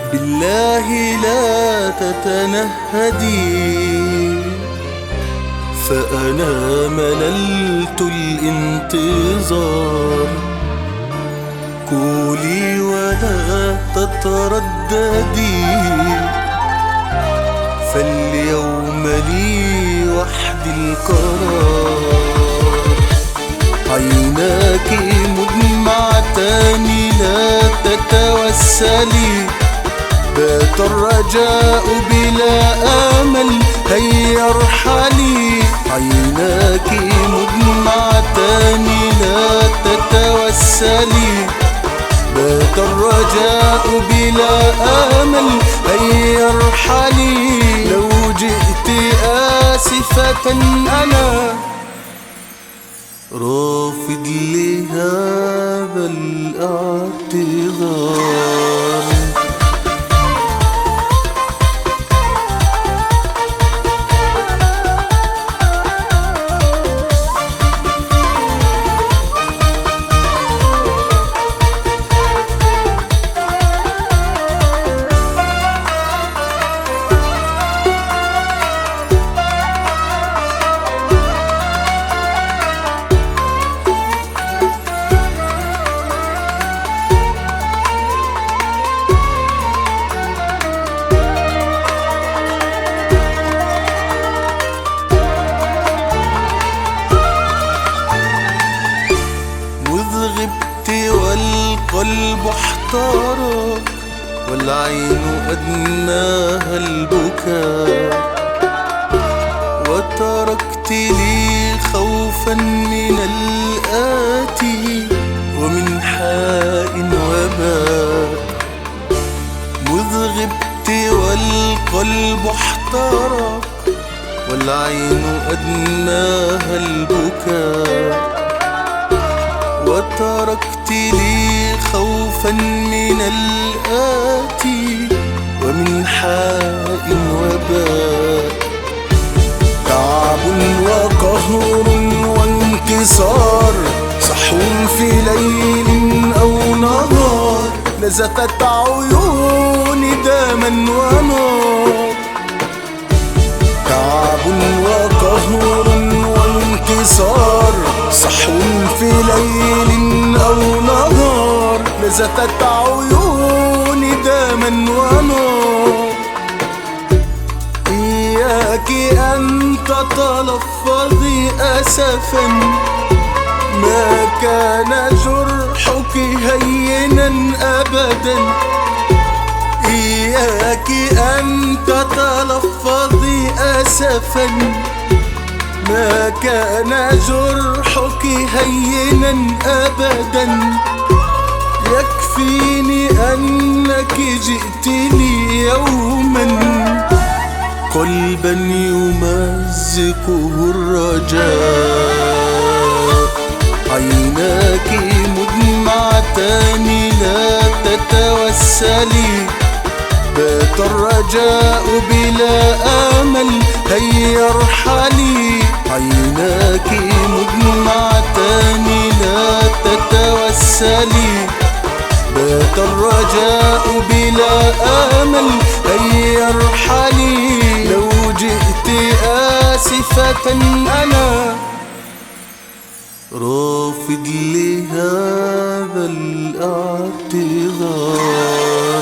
بالله لا تتنهدي، فأنا مللت الانتظار. قولي ولا تترددي، فاليوم لي وحدي القرار. عيناك مدمعتان لا تتوسلي، بات الرجاء بلا آمل هيا ارحلي. عيناك مدمعتان لا تتوسلي، بات الرجاء بلا آمل هيا ارحلي. لو جئت آسفة أنا رافض لهذا الاعتذار. والقلب احتار، والعين أدناها البكاء. وتركت لي خوفا من الآتي، ومن حاء وباء. مذ غبت والقلب احتار، والعين أدناها البكاء. وتركت لي خوفا من الآتي، ومن حاء وباء. تعب وقهر وانكسار، صحو في ليل أو نهار. نزفت عيوني دما ونار. تعب وقهر وانكسار، صحو في ليل أو نهار. نزفت عيوني دما ونار. إياك أن تتلفظي أسفا، ما كان جرحك هينا أبدا. إياك أن تتلفظي أسفا، ما كان جرحك هينا أبدا. يكفيني أنك جئت لي يوما قلبا يمزقه الرجاء. عيناك مدمعتان لا تتوسلي، بات الرجاء بلا آمل هيا ارحلي. عيناك مدمعتان لا تتوسلي، بات الرجاء بلا آمل هيا ارحلي. لو جئت آسفة أنا رافض لهذا الاعتذار.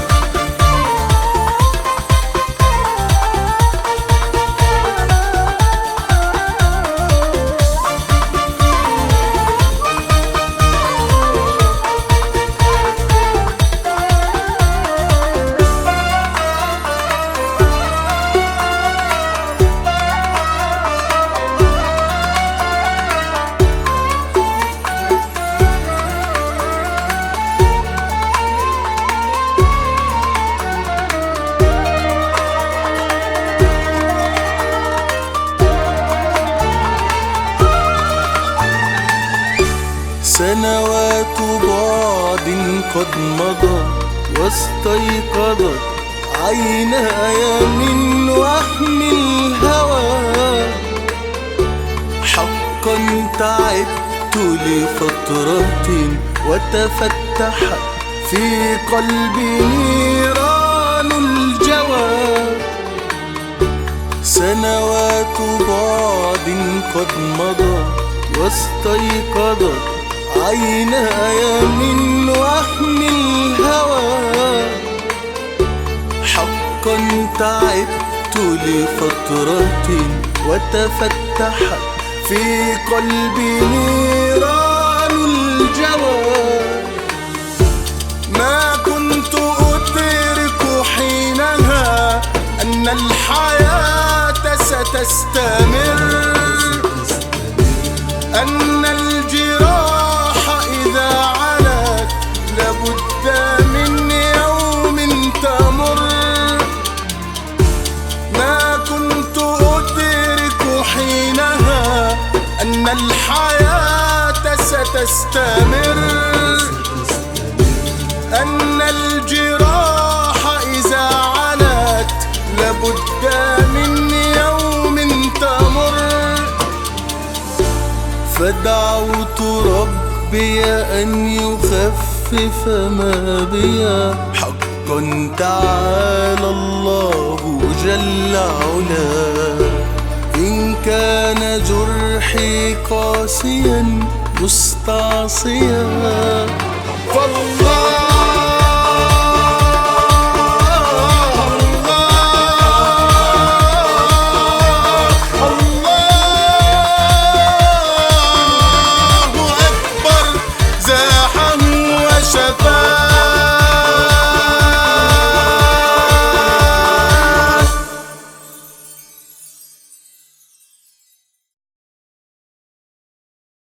سنوات بعد قد مضت، واستيقظت عيناي من وهم الهوى. حقا تعبت لفترة، وتفتحت في قلبي نيران. سنوات بعد قد مضت واستيقظت عيناي من وهم الهوى. حقا تعبت لفترة وتفتحت في قلبي نيران الجوى. ما كنت أدرك حينها أن الحياة ستستمر، أن الجراح إذا علت لابد من يوم تمر. ما كنت أدرك حينها أن الحياة ستستمر، أن الجراح إذا علت لابد من يوم تمر. فدعوت ربي أن يخفف ما بيا. حقا تعالى الله جل علاه، إن كان جرحي قاسيا مستعصيا فالله